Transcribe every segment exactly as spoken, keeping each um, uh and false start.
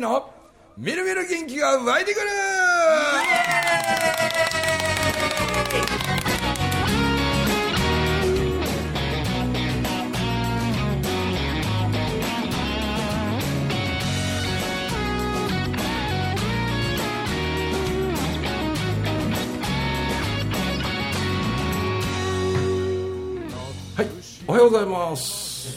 のみるみる元気が湧いてくる。はい、おはようございます。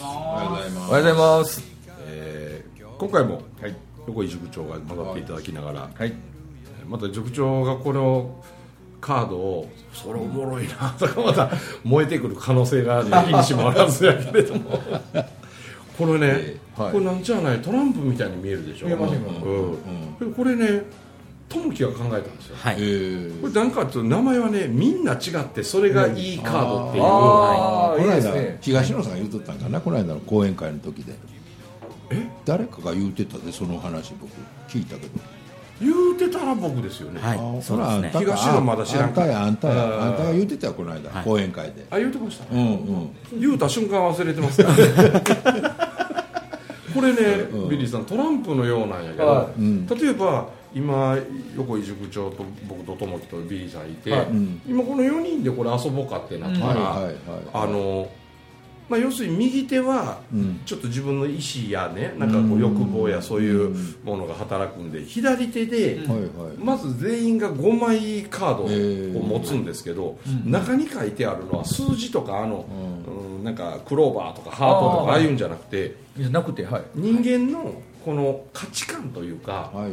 おはようございます。 おはようございます。えー、今回も、はい、横井塾長が戻っていただきながら、はい、また塾長がこのカードをそれおもろいなとかまた燃えてくる可能性があるにしもあらずやけれどもこれね、えーはい、これなんじゃないトランプみたいに見えるでしょ。見えますよ、うんうん、これね友樹が考えたんですよ、はい、えー、これなんかと名前はねみんな違ってそれがいいカードっていう、うん、 ああ、いいですね。東野さんが言うとったんかな、この間の講演会の時で。え誰かが言うてたで、その話僕聞いたけど。 言うてたら僕ですよね。 はい、あ、それはあんたか、 東野まだ知らんか。 あんたやあんたやあんたが言うてたよこの間、はい、講演会で。 あ、言うてました、 うんうん、 言うた瞬間忘れてますからこれね、うん、ビリーさんトランプのようなんやけど、うん、例えば今横井塾長と僕と友樹とビリーさんいて、はい、うん、今このよにんでこれ遊ぼうかってなったら、うん、はいはいはい、あのまあ、要するに右手はちょっと自分の意思やね、なんかこう欲望やそういうものが働くんで、左手でまず全員がごまいカードを持つんですけど、中に書いてあるのは数字とかあの、うん、なんかクローバーとかハートとかああいうんじゃなくて、 じゃなくて、はい、 人間のこの価値観というか、はい、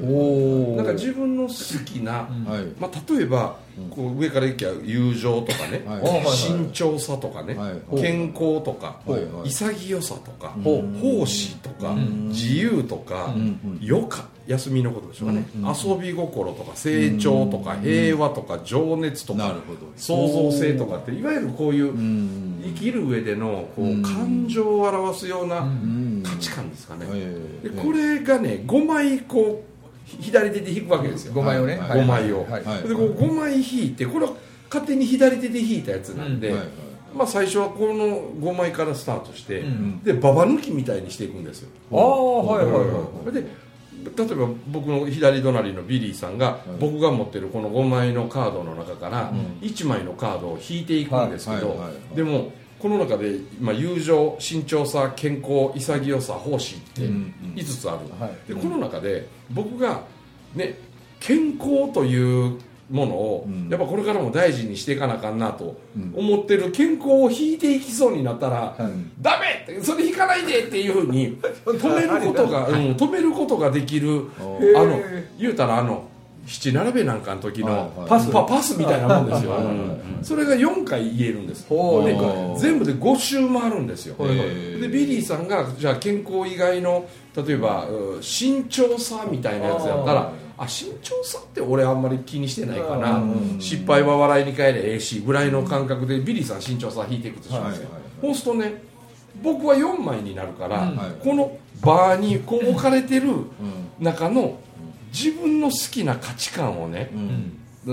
なんか自分の好きな、はい、まあ、例えばこう上からいきゃ友情とかね、はい、慎重さとかね、はい、健康とか、はい、潔さとか、はい、奉仕とか、うん、自由とか、うん、余暇、休みのことでしょうかね、うん、遊び心とか成長とか、うん、平和とか情熱とか、うん、創造性とかっていわゆるこういう生きる上でのこう感情を表すような価値観ですかね。でこれがねごまいこう左手で引くわけですよ。 ごまいをね、 ごまいを、はいはい、でこうごまい引いて、これは勝手に左手で引いたやつなんで、うん、はいはい、まあ、最初はこのごまいからスタートして、うん、でババ抜きみたいにしていくんですよ。 ああ、はいはいはい。 で例えば僕の左隣のビリーさんが、はい、僕が持ってるこのごまいのカードの中からいちまいのカードを引いていくんですけど、でもこの中で、まあ、友情、慎重さ、健康、潔さ、奉仕っていつつある、うんうん、はい、でこの中で僕が、ね、健康というものを、うん、やっぱこれからも大事にしていかなあかんなと思ってる健康を引いていきそうになったら、うん、ダメってそれ引かないでっていうふうに止めることが、うん、止めることができる、あの言うたらあのなな並べなんかの時のパス、パスみたいなもんですよ、うん、それがよんかい言えるんです。で全部でご周回るんですよ。でビリーさんがじゃあ健康以外の例えば慎重さみたいなやつやったら、あ、慎重さって俺あんまり気にしてないかな、失敗は笑いに変えれ エーシー ぐらいの感覚でビリーさん慎重さ引いていくとしますよ。そうするとね僕はよんまいになるから、うん、このバーにこう置かれてる中の自分の好きな価値観をね、うん、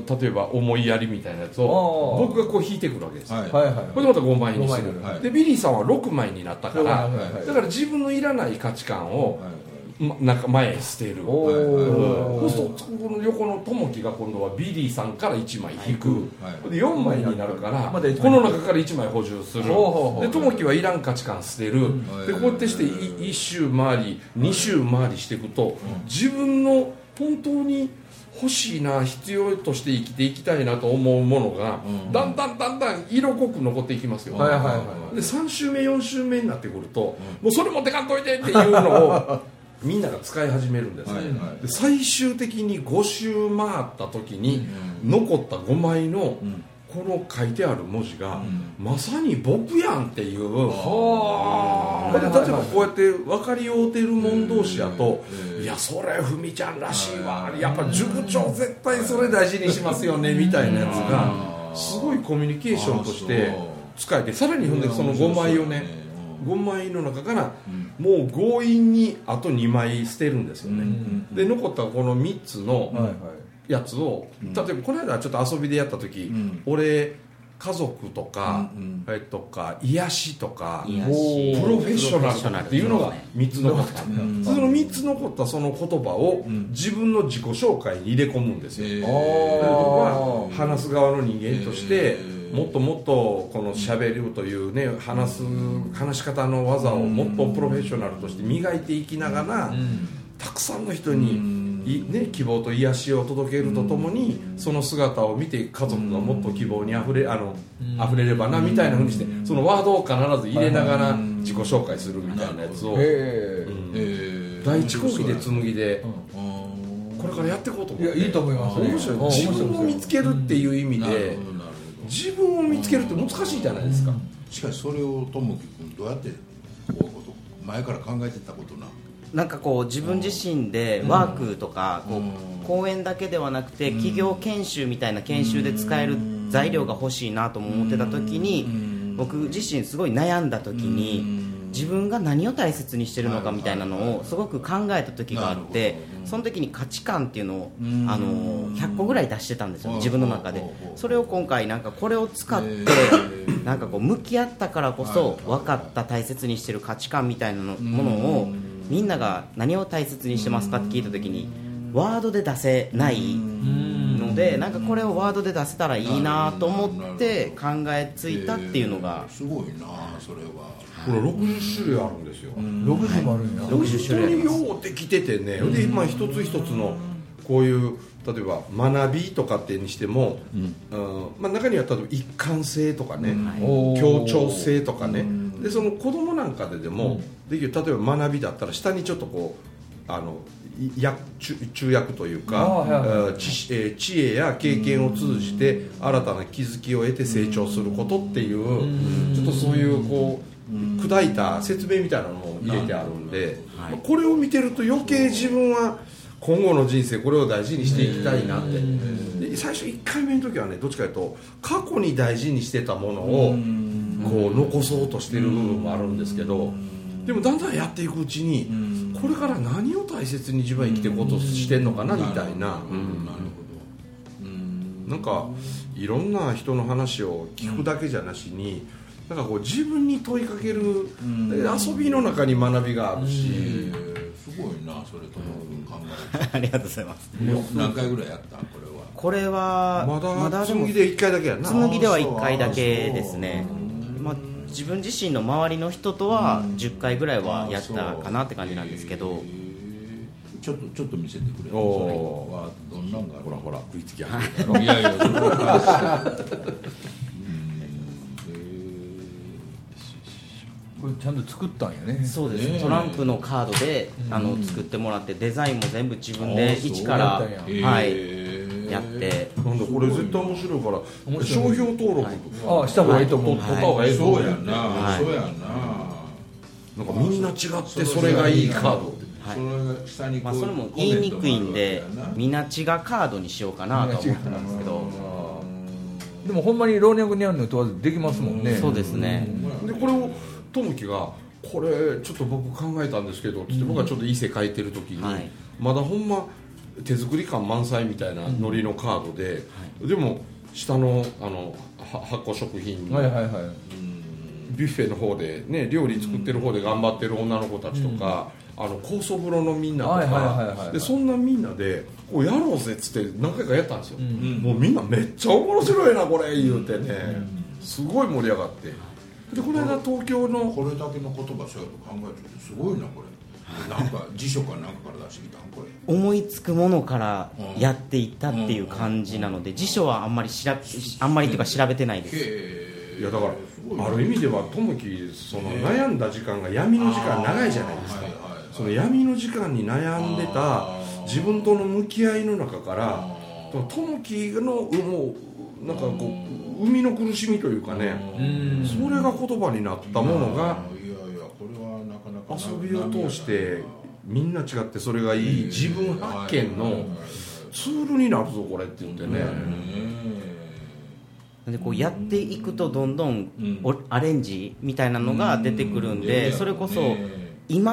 例えば思いやりみたいなやつを僕がこう引いてくるわけです、はい、これでまたごまいにする、はい、でビリーさんはろくまいになったから、はい、だから自分のいらない価値観を、はい、なんか前へ捨てる。そうするとこの横の友樹が今度はビリーさんからいちまい引く、はい、でよんまいになるから、この中からいちまい補充する。で友樹はいらん価値観捨てる。でこうやってしていっ周回りに周回りしていくと、自分の本当に欲しいな、必要として生きていきたいなと思うものが、うん、だんだんだんだん色濃く残っていきますよ、はいはいはい、でさん周目よん周目になってくると、うん、もうそれ持ってかんといてっていうのをみんなが使い始めるんですね、はいはい、で最終的にご周回った時に残ったごまいのこの書いてある文字が、うん、まさに僕やんっていう、うん、はあ、例えばこうやって分かり合うてる者同士やと、いやそれふみちゃんらしいわ、やっぱ塾長絶対それ大事にしますよねみたいなやつがすごいコミュニケーションとして使えて、さらに踏んでそのごまいをねごまいの中からもう強引にあとにまい捨てるんですよね、うん、で残ったこのみっつのやつを、例えばこの間ちょっと遊びでやった時、うん、俺家族とか、 うんえとか癒しとか癒しプロフェッショナルとかっていうのがみっつ残った、 うん、 そのみっつ残ったその言葉を自分の自己紹介に入れ込むんですよ、 えー、 僕は話す側の人間として、 えーもっともっとこのしゃべるというね話す話し方の技をもっとプロフェッショナルとして磨いていきながら、たくさんの人にい、ね、希望と癒しを届けるとともに、その姿を見て家族がもっと希望にあふれ、あの溢れればなみたいなふうにして、そのワードを必ず入れながら自己紹介するみたいなやつを、 へうん、第一講義で紬でこれからやっていこうと思って。 いやいいと思います、ね、 面白い。自分を見つけるっていう意味で自分を見つけるって難しいじゃないですか。 しかしそれをともき君どうやってこういうこと前から考えてたことな。 なんかこう自分自身でワークとかこう講演だけではなくて企業研修みたいな研修で使える材料が欲しいなとも思ってた時に、僕自身すごい悩んだ時に自分が何を大切にしてるのかみたいなのをすごく考えた時があって、その時に価値観っていうのをあのひゃっこぐらい出してたんですよ、自分の中で。それを今回なんかこれを使ってなんかこう向き合ったからこそ分かった大切にしてる価値観みたいなものを、みんなが何を大切にしてますかって聞いた時にワードで出せないので、なんかこれをワードで出せたらいいなと思って考えついたっていうのが、 すごいなそれは。 これろくじゅっしゅるいあるんですよ。 ろくじゅうもあるんや。 ろくじゅっしゅるいあります。 ようできててね、でまあ一つ一つのこういう例えば学びとかってにしても、うんまあ、中には例えば一貫性とかね、協調性とかね、でその子供なんかででもできる、例えば学びだったら下にちょっとこうあのや中中訳というか、知, えー、知恵や経験を通じて新たな気づきを得て成長することっていう、ちょっとそういうこう砕いた説明みたいなのも入れてあるんで、はい、これを見てると余計自分は今後の人生これを大事にしていきたいなって。で最初いっかいめの時はね、どっちかというと過去に大事にしてたものをこう残そうとしてる部分もあるんですけど、でもだんだんやっていくうちにこれから何を大切に自分は生きていこうとしてんのかなみたいな、なんかいろんな人の話を聞くだけじゃなしに、なんかこう自分に問いかける、遊びの中に学びがあるし、 すごいなそれとも考えありがとうございます。 何回ぐらいやったこれは。 これはまだまだでも紬でいっかいだけやな。 紬ではいっかいだけですね。まあ、自分自身の周りの人とはじゅっかいぐらいはやったかなって感じなんですけど、 ちょっとちょっと見せてくれる。 おそれはどんなんがある。 ほらほら食いつきある。 いやいやそれはこれちゃんと作ったんやね。 そうです、 ね、 トランプのカードであの作ってもらって、デザインも全部自分で一から、はい、やって。 なんだこれ絶対面白いから商標登録とか、 はい、あした方がいいと思う。 とった方がいい。 そうやな、 はい、 そうやな。 なんかみんな違ってそれがいいカード。 はい、 それ下にこう、 まあ、それも言いにくいんでみなちがカードにしようかなと思ってたんですけど、 でもほんまに老若男女問わずできますもんね。 そうですね。 でこれをともきがこれちょっと僕考えたんですけどってって、僕はちょっと伊勢書いてる時に、はい、まだほんま手作り感満載みたいなノリのカードで、うん、でも下のあの発酵食品、 はいはいはい、 ビュッフェの方でね料理作ってる方で頑張ってる女の子たちとか、うん、あの高層風呂のみんなとかで、そんなみんなでこうやろうぜっつって何回かやったんですよ、うん、もうみんなめっちゃ面白いなこれ言うてね、うん、すごい盛り上がって、でこの間東京のこれだけの言葉そうやと考えるとすごいなこれ。なんか辞書かなんかから出してきたんこれ。 思いつくものからやっていったっていう感じなので、辞書はあんまり調べあんまりっていうか調べてないです。 いやだからある意味ではともきその悩んだ時間が闇の時間長いじゃないですか。その闇の時間に悩んでた自分との向き合いの中からともきのもうなんかこう生みの苦しみというかね、それが言葉になったものが遊びを通してみんな違ってそれがいい自分発見のツールになるぞこれって言ってね。 でこうやっていくとどんどんアレンジみたいなのが出てくるんで、それこそ今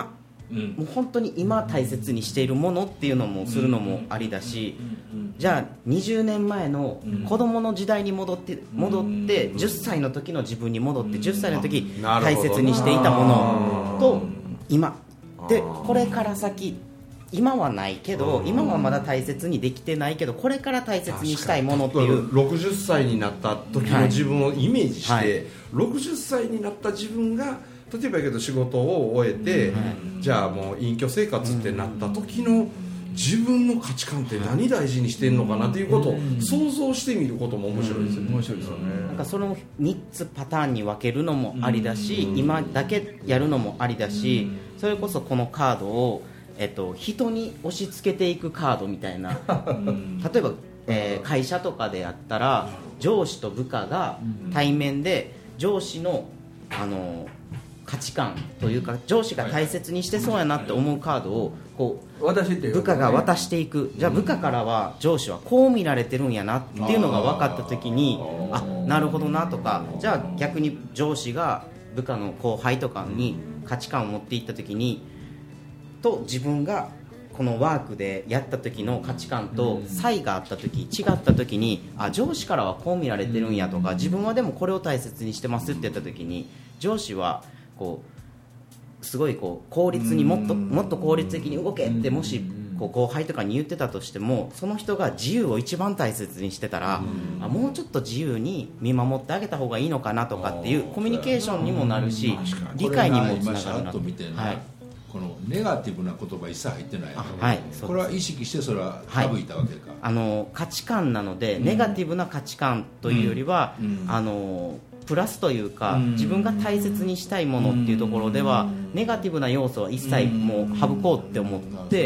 うん、もう本当に今大切にしているものっていうのもするのもありだし、じゃあにじゅうねんまえの子供の時代に戻って戻ってじゅっさいの時の自分に戻ってじゅっさいの時大切にしていたものと今で、これから先今はないけど、今はまだ大切にできてないけど、これから大切にしたいものっていう、 ろくじゅっさいになった時の自分をイメージして、はいはい、ろくじゅっさいになった自分が例えばやけど仕事を終えて、はい、じゃあもう隠居生活ってなった時の自分の価値観って何大事にしてるのかなっていうことを想像してみることも面白いですよね。面白いですよね。 なんかそのみっつパターンに分けるのもありだし、今だけやるのもありだし、それこそこのカードをえっと、人に押し付けていくカードみたいな例えば、えー、会社とかでやったら上司と部下が対面で上司の、あの価値観というか上司が大切にしてそうやなって思うカードをこう部下が渡していく。じゃあ部下からは上司はこう見られてるんやなっていうのが分かった時に、あ、なるほどなとか、じゃあ逆に上司が部下の後輩とかに価値観を持っていった時にと自分がこのワークでやった時の価値観と差異があった時、違った時に、あ、上司からはこう見られてるんやとか、自分はでもこれを大切にしてますって言った時に上司はこうすごいこう効率にもっともっと効率的に動けってもしこう後輩とかに言ってたとしても、その人が自由を一番大切にしてたら、あ、もうちょっと自由に見守ってあげた方がいいのかなとかっていうコミュニケーションにもなるし、理解にもつながるなと。 このネガティブな言葉一切入ってない、 はい、 これは意識してそれは省いたわけか、 はい、あの価値観なので、うん、ネガティブな価値観というよりは、うん、あのプラスというか、うん、自分が大切にしたいものっていうところでは、うん、ネガティブな要素は一切もう省こうって思って、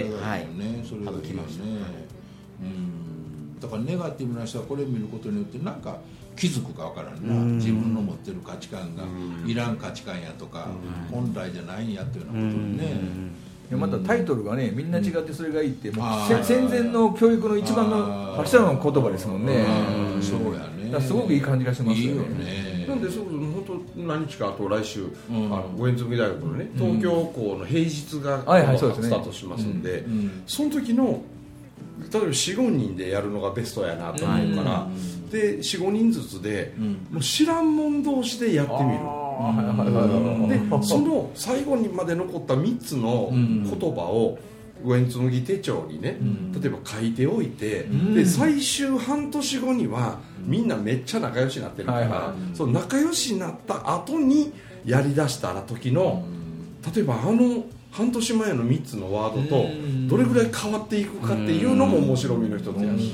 うん、はい、省きましたね。 うん、だからネガティブな人はこれを見ることによってなんか気づくか分からんな、うん、自分の持ってる価値観がいらん価値観やとか、うん、本来じゃないんやっていうようなことにね、 うん、またタイトルがね、みんな違ってそれがいいって、もう戦前の教育の一番の柱の言葉ですもんね。 そうやね。 すごくいい感じがしますよね。いいよね。なんでそう本当何日かあと来週、うん、あの五円積大学のね、東京校の平日がスタートしますんで、その時の例えば よん、ごにんでやるのがベストやなと思うから、うん、で よん、ごにんずつで、うん、もう知らん者同士でやってみる。でその最後にまで残ったみっつの言葉を五円紬手帳にね、うん、例えば書いておいて、うん、で最終半年後にはみんなめっちゃ仲良しになってるから、はいはい、その仲良しになった後にやりだした時の、うん、例えばあの半年前のみっつのワードとどれぐらい変わっていくかっていうのも面白みの一つやし、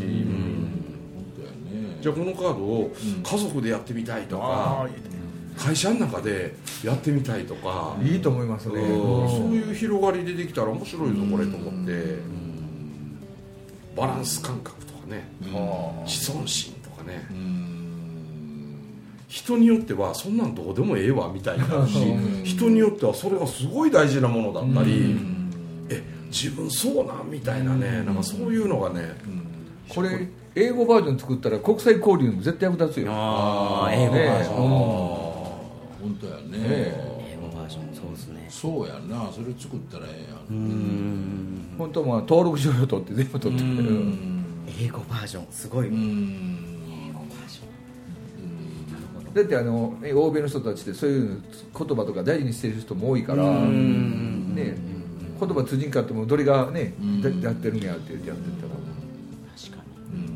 じゃあこのカードを家族でやってみたいとか、会社の中でやってみたいとか、 いいと思いますね。 そういう広がりでできたら面白いぞこれと思って、バランス感覚とかね、自尊心とかね、人によってはそんなんどうでもええわみたいになるし、人によってはそれがすごい大事なものだったり、え自分そうなんみたいなね、なんかそういうのがね、 これ英語バージョン作ったら国際交流にも絶対役立つよ。 ああ、英語バージョン、 本当やね、 英語バージョン、そうですね。 そうやな、それ作ったらええやん。 うん、 本当は登録書を取って全部取ってくれる。 英語バージョンすごい。うん、 だってあの欧米の人たちってそういう言葉とか大事にしてる人も多いから、ね、言葉通じんかってもどれがねやってるんやってやってたら、 確か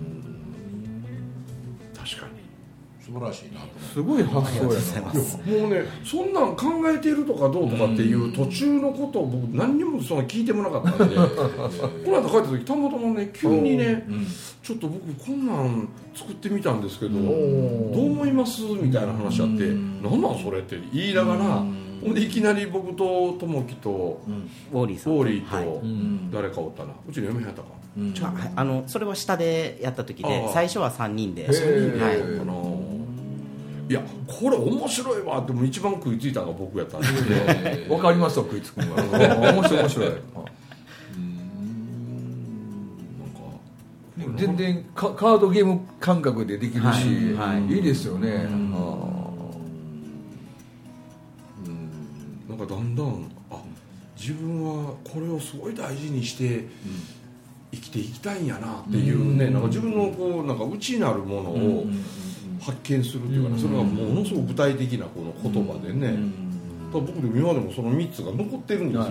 に確かに素晴らしいな。 すごい発想やな。もうね、そんなん考えているとかどうとかっていう途中のことを僕何にもその聞いてもなかったんでこの間帰った時たまたまね急にね、ちょっと僕こんなん作ってみたんですけどどう思いますみたいな話あって、なんなんそれって言いながら、ほんでいきなり僕と友樹とウォーリーさん、 ウォーリーと誰かおったな、うちの嫁はったか、 うん、あのそれは下でやった時で、最初はさんにんで、 さんにんで、はい、あのいやこれ面白いわっても一番食いついたのが僕やったんでわかりますよ、食いつくのは面白い面白い。うん、なんか全然カードゲーム感覚でできるし、はいはい、いいですよね。うん、なんかだんだんあ自分はこれをすごい大事にして生きていきたいんやなっていうね、なんか自分のこうなんか内なるものを発見するっていうかね、それがものすごく具体的なこの言葉でね、僕でも今でもそのみっつが残ってるんですよ。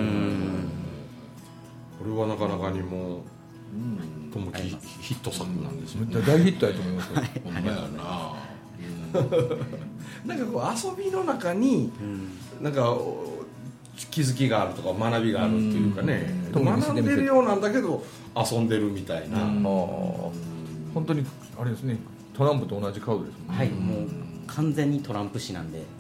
これはなかなかにもともきヒット作なんですよね。 大ヒットやと思いますよ。 ほんまやな。 なんかこう遊びの中になんか気づきがあるとか学びがあるっていうかね、学んでるようなんだけど遊んでるみたいな。 本当にあれですね、トランプと同じカードですもんね。 はい、もう完全にトランプ紙なんで。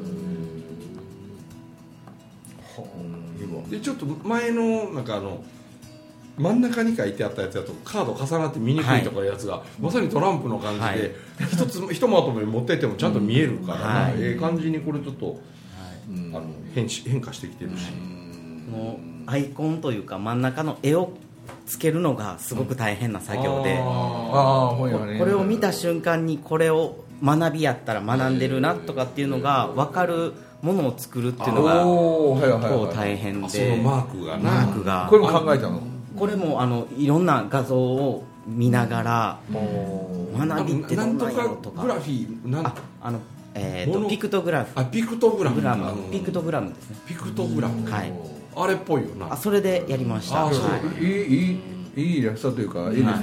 でちょっと前のなんかあの真ん中に書いてあったやつだとカード重なって見にくいとかいうやつが、はい、まさにトランプの感じで、はい、一つひとまとめ持っていってもちゃんと見えるから、はい、ええ感じにこれちょっと、はい、あの 変, 変化してきてるし、 もうアイコンというか真ん中の絵をつけるのがすごく大変な作業で、あこれを見た瞬間にこれを学びやったら学んでるなとかっていうのが分かるものを作るっていうのが結構大変で、 そのマークがマークがこれも考えたの？ これもあのいろんな画像を見ながら学びってどんなんやろとか、 グラフィーなんああのえー、とピクトグラフあピクトグラムグラムピクトグラムですね。 ピクトグラム、 はい、 あれっぽいよな。 あそれでやりました。 あ、そう、いいいいいいイラストというかいいですね。はい、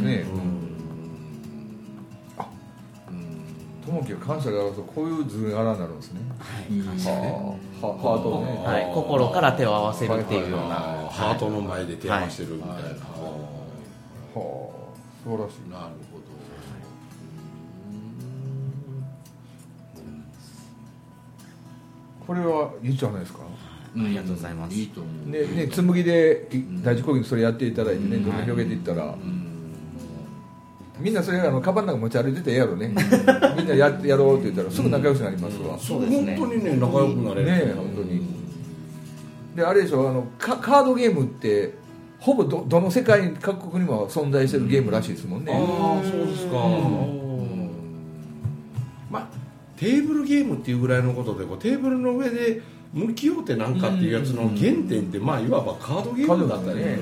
あ、友樹が感謝があるとこういう図柄になるんですね。 はい、感謝ね。 ハートね、 はい、心から手を合わせるっていうような、 ハートの前で手を合わせるみたいな。はあ、 素晴らしい。 なるほど。 これはいいじゃないですか。 ありがとうございます。 いいと思う。 ねね、紬で第一講義それやっていただいてね、どんどん広げていったら、みんなそれあのカバンの中持ち歩いててええやろね。みんな や, やろうって言ったらすぐ仲良くなりますわ。 そうですね。本当にね仲良くなれるね、本当に。であれでしょ、あのカードゲームってほぼ ど, どの世界各国にも存在してるゲームらしいですもんね。 ああ、そうですか。まあテーブルゲームっていうぐらいのことでこうテーブルの上で向き合うてなんかっていうやつの原点ってまあいわばカードゲームだったりね。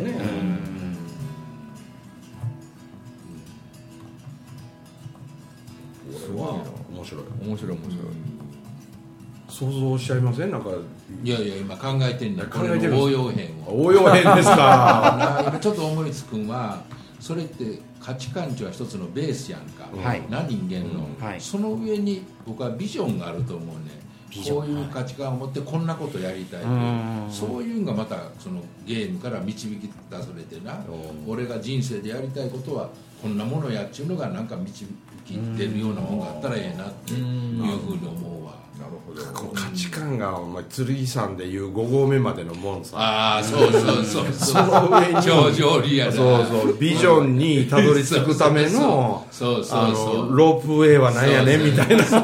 これは面白い面白い面白い。 想像しちゃいません？なんかいやいや今考えてんねん。 考えてる応用編を。 応用編ですか。 今ちょっと思いつくんはそれって価値観っていうのは一つのベースやんか、はい、な人間の、うんはい、その上に僕はビジョンがあると思うね。こういう価値観を持ってこんなことやりたいと、はい、そういうのがまたそのゲームから導き出されてな、俺が人生でやりたいことはこんなものやっちゅうのがなんか導き出るようなものがあったらええなっていうふうに思うわ。 なるほど。この価値観がお前剣山でいうご合目までのもんさ。 ああ、そうそうそうその上に頂上リアルそうそうビジョンにたどり着くためのそうそうそうロープウェイはなんやねみたいな。 う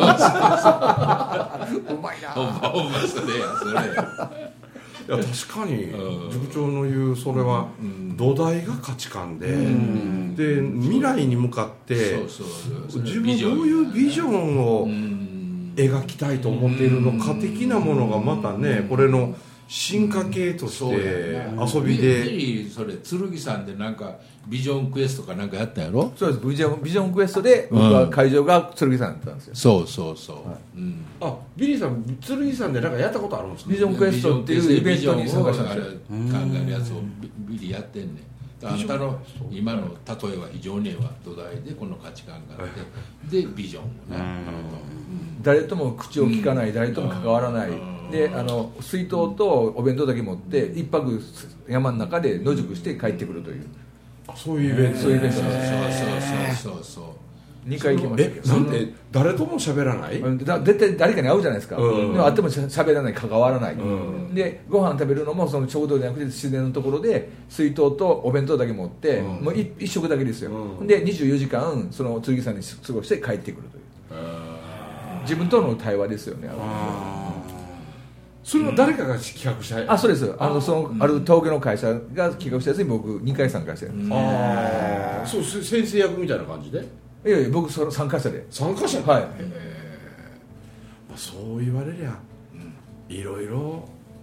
まいな。 ほんまほんまそれやそれや。 いや確かに塾長の言うそれは土台が価値観で、で未来に向かって自分どういうビジョンを描きたいと思っているのか的なものがまたね、これの進化系として遊びで、 それ剣さんでなんかビジョンクエストかなんかやったやろ。 そうです。ビジョンビジョンクエストで僕は会場が剣さんだったんですよ。 そうそうそう、はい、 うん、あビリーさん剣さんでなんかやったことあるんですか。 ビジョンクエストっていうイベントに参加したんですよ。 考えるやつをビリやってんねん。あんたの今の例えは非常にええわ。土台でこの価値観があってでビジョンをね、 誰とも口を聞かない、誰とも関わらない、であの水筒とお弁当だけ持って一泊山の中で野宿して帰ってくるという、 あそういうイベント、 そういうイベントなんですよ。そうそうそうそうにかい行きましたけど、 なんで誰とも喋らない？ だ絶対誰かに会うじゃないですか、うん、でも会っても喋らない、関わらない、うん、でご飯食べるのもその食堂じゃなくて自然のところで水筒とお弁当だけ持って、うん、もう一食だけですよ、うん、でにじゅうよじかんその剣さんに過ごして帰ってくるという、自分との対話ですよね。 それは誰かが企画したい、うん、 あそうです。あのそのある東京の会社が企画したやつに僕にかい参加してるんです。 ああ、そう先生役みたいな感じで。 いやいや僕その参加者で。 参加者。 はい。 そう言われりゃ、うん、いろいろ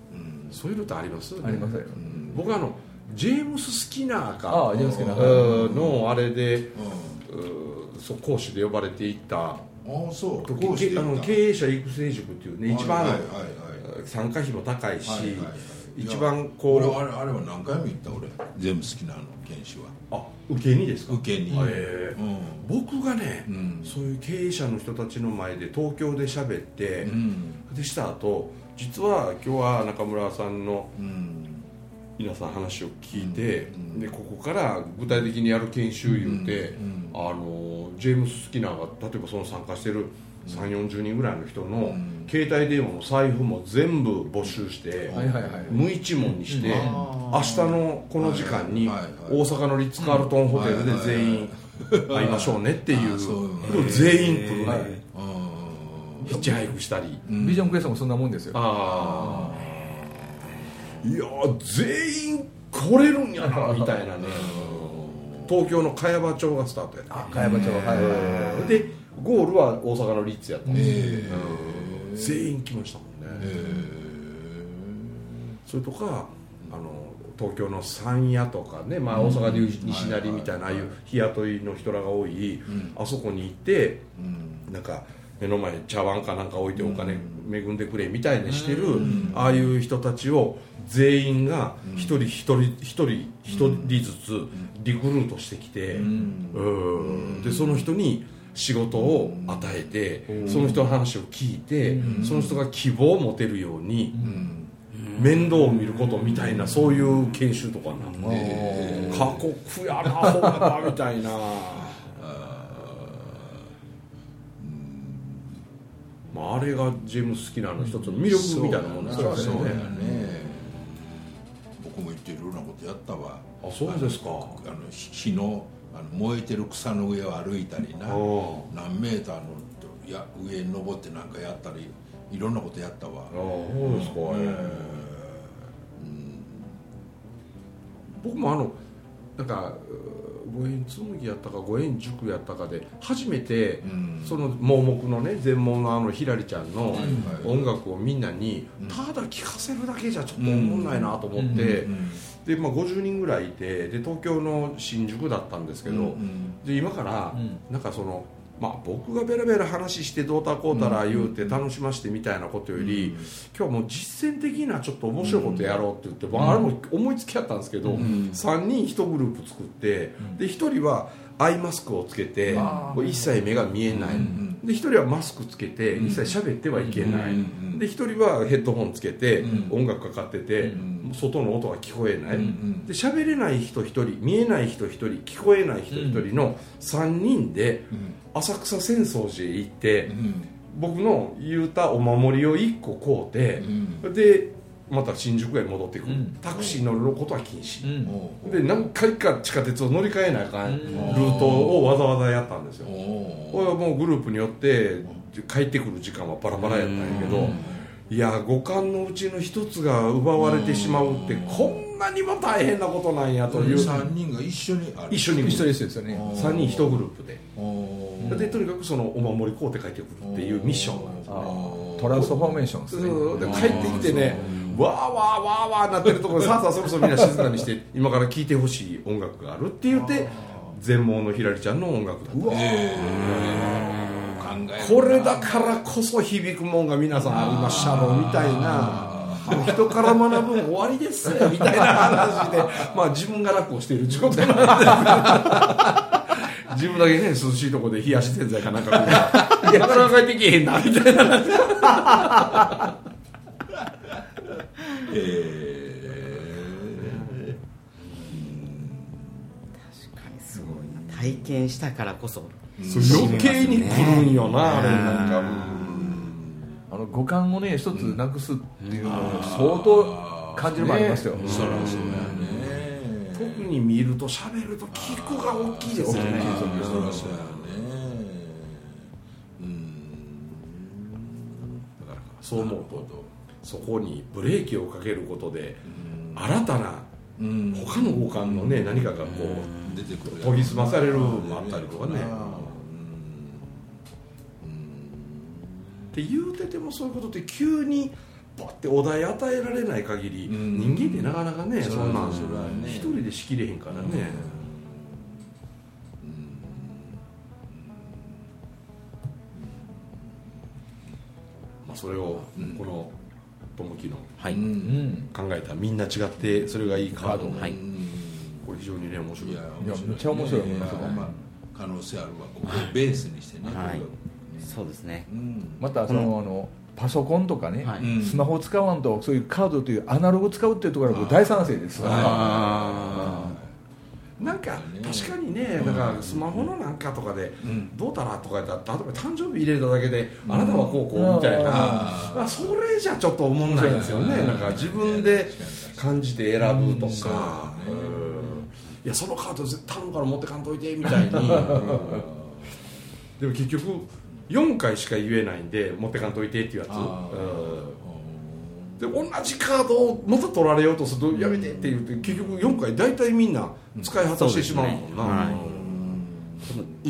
そういうのってありますよね。 ありますよ、 僕はあのジェームス・スキナーかああジェームス・スキナーのあれで、そう講師で呼ばれていったああそう経あの経営者育成塾っていうね、一番、はいはいはい、参加費も高いし、はいはいはい、一番こう俺あれあれは何回も言った俺ジェームス・スキナーの研修は。 あ、受けにですか。 受けに、 えーうん、僕がね、うん、そういう経営者の人たちの前で東京で喋って、うん、でした後、実は今日は中村さんの、うん皆さん話を聞いて、うん、でここから具体的にやる研修言うて、うんうん、あのジェームス・スキナーが例えばその参加してるさんじゅうよんじゅうにんぐらいの人の、うん、携帯電話の財布も全部募集して、うん、無一文にして、うん、明日のこの時間に大阪のリッツ・カールトンホテルで全員会いましょうねっていう、全員来るね、はい、ヒッチハイクしたり、 ビジョンクエストもそんなもんですよ。 あいや全員来れるんやなみたいなね東京の茅場町がスタートやった。 茅場町、はい、でゴールは大阪のリッツやったんです、全員来ましたもんね。それとかあの東京の山谷とかね、まあ、大阪でいう西成みたいなああいう日雇いの人らが多い、あそこに行ってなんか目の前に茶碗かなんか置いてお金恵んでくれみたいにしてる、ああいう人たちを全員が一人一人一人一人ずつリクルートしてきて、うんでその人に仕事を与えて、その人の話を聞いて、その人が希望を持てるように面倒を見ることみたいな、そういう研修とかなんで過酷やなほんまみたいな。あれがジェームス・スキナーの一つの魅力みたいなもんですよね。 そうやね。僕も言っていろんなことやったわ。 あ、そうですか。あの火の、あの燃えてる草の上を歩いたりな、何メーターのや上に登ってなんかやったり、いろんなことやったわ。あ、 そうですか。うん、僕もあのなんか五円紬やったか五円塾やったかで初めて、うん、その盲目のね全盲のあのひらりちゃんの音楽をみんなにただ聴かせるだけじゃちょっと思んないなと思って、うんうん、で、まあ、ごじゅうにんぐらいいて、で東京の新宿だったんですけど、うん、で今からなんかそのまあ、僕がベラベラ話してどうたこうたら言うて楽しましてみたいなことより、今日はもう実践的なちょっと面白いことやろうって言って、まあ、あれも思いつきやったんですけど、さんにんいちグループ作って、でひとりはアイマスクをつけて一切目が見えない、でひとりはマスクつけて一切喋ってはいけない、でひとりはヘッドホンつけて音楽かかってて外の音が聞こえない、で喋れない人ひとり、見えない人ひとり、聞こえない人ひとりのさんにんで浅草浅草寺へ行って、僕の言うたお守りをいっこ買うて、でまた新宿へ戻ってくる、タクシー乗ることは禁止、で何回か地下鉄を乗り換えなあかんルートをわざわざやったんですよ。これはもうグループによって帰ってくる時間はバラバラやったんやけど、いや五感のうちの一つが奪われてしまうってこんなにも大変なことなんやという。 さんにんが一緒にある、 一緒に一緒ですよね。 さんにんいちグループででとにかくそのお守り買うて帰ってくるっていうミッションなんですよ。 トランスフォーメーションですね。 で帰ってきてね、わーわーわーわーなってるところでさあさあそろそろみんな静かにして今から聴いてほしい音楽があるって言って全盲のひらりちゃんの音楽だった。うわこれだからこそ響くもんが皆さんありましたろみたいな、人から学ぶん終わりですねみたいな話で、まあ自分が楽をしている状態なんです自分だけね涼しいところで冷やし洗剤かなんかいやなかなか帰ってけへんなみたいなえー、確かにすごいな。体験したからこそ余計に来るんよな、あれなんか、 あの五感をね一つなくすっていうのを相当感じるもありますよ。 ね、そらそうやね。 特に見ると喋ると聞くが大きいですよね。 そらそうやね。うん。 だからそう思うとそこにブレーキをかけることで新たな他の五感のね何かがこう出てくる研ぎ澄まされる部分もあったりとかね。って言うててもそういうことって急にバッてお題与えられない限り、うん、人間ってなかなかね、そんな一人でしきれへんからね、うんうんまあ、それをこの友樹の考えたみんな違ってそれがいいカード、はい、これ非常にね面白い。いやめっちゃ面白い、ね、 まあ、可能性あるわ、ここをベースにしてね、はい、 そうですね、 うん、またその、あのパソコンとかね、はい、スマホを使わんとそういうカードというアナログを使うっていうところは大賛成です。 なんか確かにね、だからスマホのなんかとかでどうだなとか言ったら、例えば誕生日入れるだけであなたはこうこうみたいな、それじゃちょっと思んないんですよね。なんか自分で感じて選ぶとか、いやそのカード頼むから持ってかんといてみたいにでも結局よんかいしか言えないんで持ってかんといてっていうやつ、で同じカードをまた取られようとするとやめてって言って結局よんかい大体みんな使い果たしてしまうもんな、ね、はい、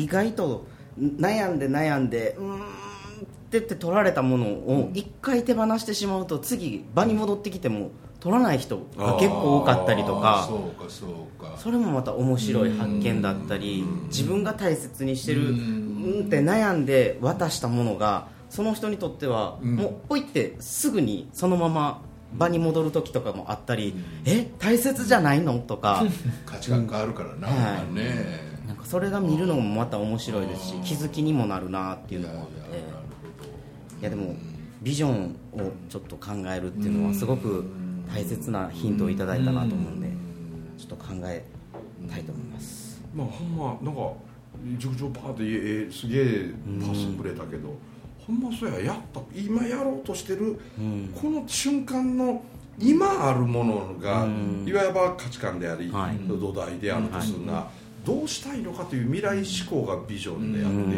意外と悩んで悩んでうーんってって取られたものをいっかい手放してしまうと次場に戻ってきても取らない人が結構多かったりとか、 そうかそうか、 それもまた面白い発見だったり、自分が大切にしてるうんって悩んで渡したものがその人にとってはもうポイってすぐにそのまま場に戻る時とかもあったり、え大切じゃないのとか価値観変わるからな、はい、ね、 なんかそれが見るのもまた面白いですし気づきにもなるなっていうのもあって、いやでもビジョンをちょっと考えるっていうのはすごく大切なヒントをいただいたなと思うんで、ちょっと考えたいと思います。 まあほんまなんか塾長パーってえすげえパスくれたけど、ほんまそうや、やった今やろうとしてる、うん、この瞬間の今あるものが、うん、いわば価値観であり、はい、土台であるとするな、はい、どうしたいのかという未来志向がビジョンであって、うん、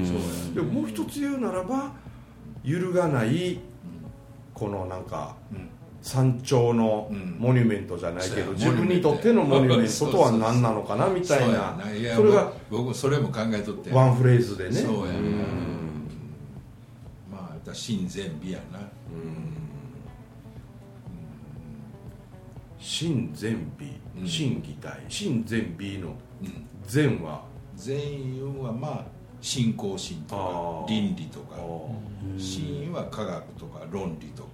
でももう一つ言うならば揺るがないこのなんか、うん、山頂のモニュメントじゃないけど、うん、自分にとってのモニュメントとは何なのかなみたいな、それが僕それも考えとってワンフレーズでね、 そうや、うん、まあ真善美やな、うん、 真善美、うん、真偽体、真善美の善は、 善はまあ信仰心とか倫理とか、真は科学とか論理とか、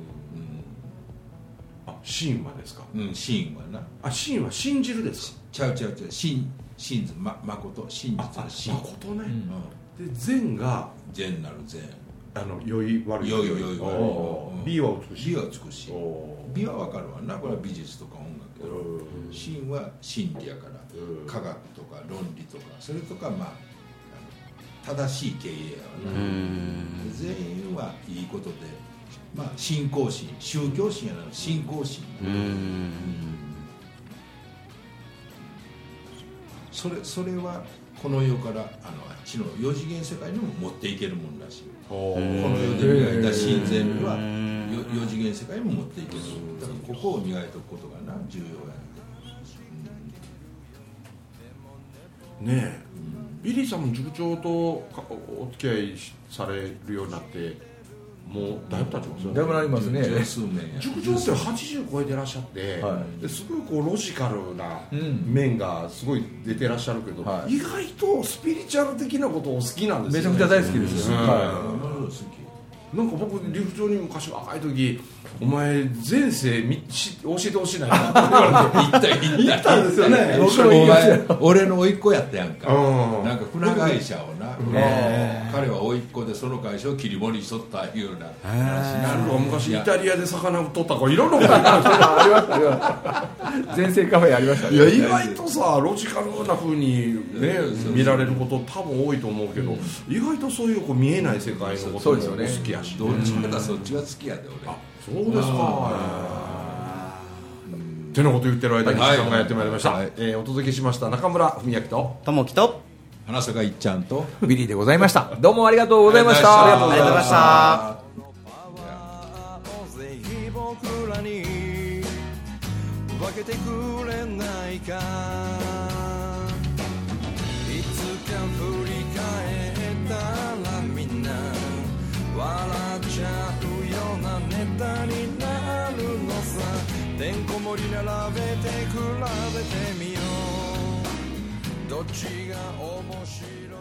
うん、あ真はですか、 うん、真はな、 あ真は信じるですか、 ちゃうちゃうちゃう、真真実ま誠、真実の真、 誠ね、うん、で善が善なる善、 あの良い悪い良い良い悪い、 美は美しい、 美は美しい、美は分かるわな、これは美術とか音楽やろ、真は真理やから、科学とか論理とかそれとかまあ正しい経営やわな、全員はいいことで、まあ信仰心、宗教心やな、信仰心、うん、それそれはこの世からあのあっちの四次元世界にも持っていけるもんらしい。この世で磨いた真善美は四次元世界にも持っていける。だからここを磨いておくことがな重要やんで、うん、ねえ、ビリーさんも塾長とお付き合いされるようになってもうだいぶ経ちますよね。 だいぶなりますね。 塾長ってはちじゅう超えてらっしゃって、はい、ですごいこうロジカルな面がすごい出てらっしゃるけど、はい、意外とスピリチュアル的なことを好きなんですよね。 めちゃくちゃ大好きですよ、うん、はい、 なんか僕陸上に昔若い時お前前世み教えてほしいなって言われて言ったんですよね。お前俺の甥っ子やったやんか、うん、なんか船会社をな、うん、彼は甥っ子でその会社を切り盛りしとったいうような話になる。 昔イタリアで魚を取った子いろんなことありましたよ。全盛カフェありましたね。 いや意外とさロジカルな風にね見られること多分多いと思うけど、うん、意外とそういうこう見えない世界のことも好きやし、 どっちかだそっちが好きやで俺。 あ、そうですか。ってなこと言ってる間に時間がやってまいりました、はい、えー、お届けしました中村文明と友樹と花坂いっちゃんとビリーでございました。どうもありがとうございました。 ありがとうございました。 僕らに分けてくれないか、いつか振り返ったらみんな笑っちゃうようなネタになる通り並べて比べてみようどっちが面白い